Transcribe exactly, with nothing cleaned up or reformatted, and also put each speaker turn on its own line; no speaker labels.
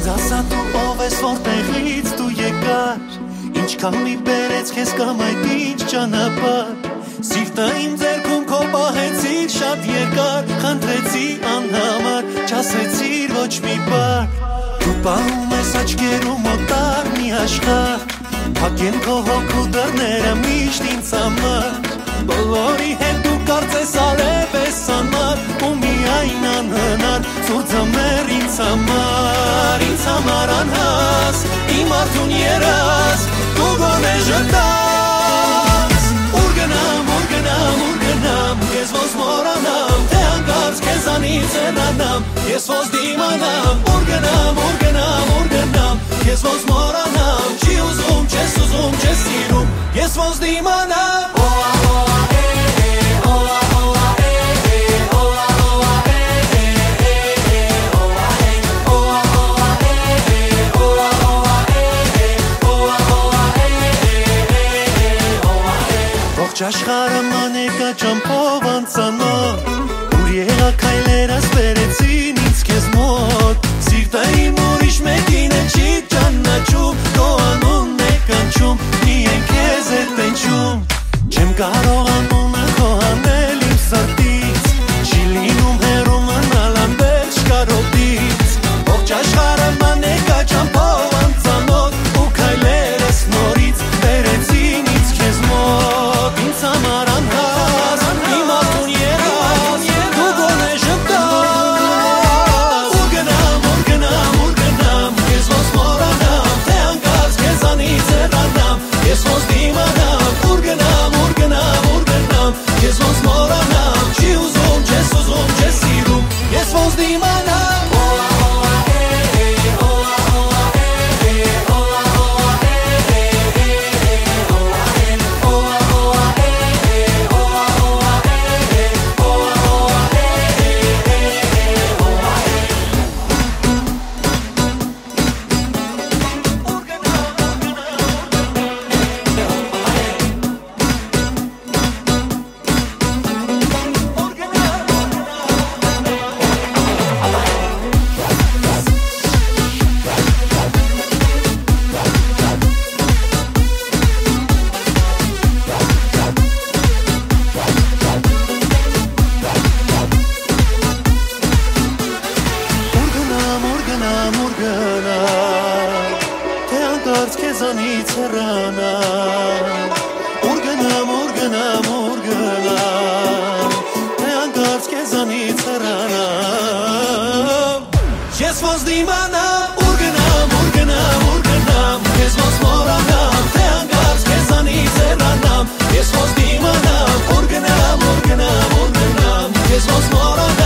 ասա դու ով ես, որտեղից դու եկար, ինչքան մի բերեց քեզ կամ այդ ինչ ճանապարհ, սիրտը իմ ձեռքում քո պահեցիր շատ երկար, խնդրեցի անհամար, չասեցիր ոչ մի բառ, դու պահում ես աչքերում օտար մի աշխարհ, փակեն քո հոգու դռները միշտ ինձ համար, բոլորի հետ դու կարծես արև ես անմար, ու միայն անհնար, ծուծամեր ինձ համար, ինձ համար անհաս, իմ արդուն երաս, դու գոնե ժտաս, ուր գնամ, ուր գնամ, ուր գնամ, ես ոնց մոռանամ, թե հանկարծ քեզանից հեռանամ, ես ոնց դիմանամ, ուր գնամ, ուր գնամ, ուր գնամ, ես ոնց մոռանամ, չի ուզում, չես ուզում, չես սիրում, ես ոնց դիմանամ, Աշխարհը մանեկա ճամփով անցանոտ, ուր եղակ հայլերս բերեցին ինձ քեզ մոտ, սիրտը իմ ուրիշ մեկին է չի ճանաչում, քո անունն է կանչում, միայն քեզ է տենչում, չեմ կարող անունը քո հանել իմ սրտից, չի լինում հեռու մնալ անվերջ կարոտից, ողջ աշխարհը մանեկա ճամփով անցանոտ, ու հայլերս նորից բերեցին ինձ քեզ մոտ, ինձ համար անհաս, իմ արդուն երաս, դու գոնե ժպտաս, ուր գնամ, ուր գնամ, ուր գնամ, ես ոնց մոռանամ, թե հանկարծ քեզանից հեռանամ, ես ոնց դիմանամ, ուր գնամ, ուր գնամ, ուր գնամ, ես ոնց մոռանամ, չի ուզում, չես ուզում, չես սիրում, ես ոնց դիմանամ, քեզանից հեռանամ, ուր գնամ, ուր գնամ, ուր գնամ, թե հանկարծ քեզանից հեռանամ, ես ոնց դիմանամ, ուր գնամ, ուր գնամ, ուր գնամ, ես ոնց մոռանամ, թե հանկարծ քեզանից հեռանամ, ես ոնց դիմանամ, ուր գնամ, ուր գնամ, ուր գնամ, ես ոնց մոռանամ,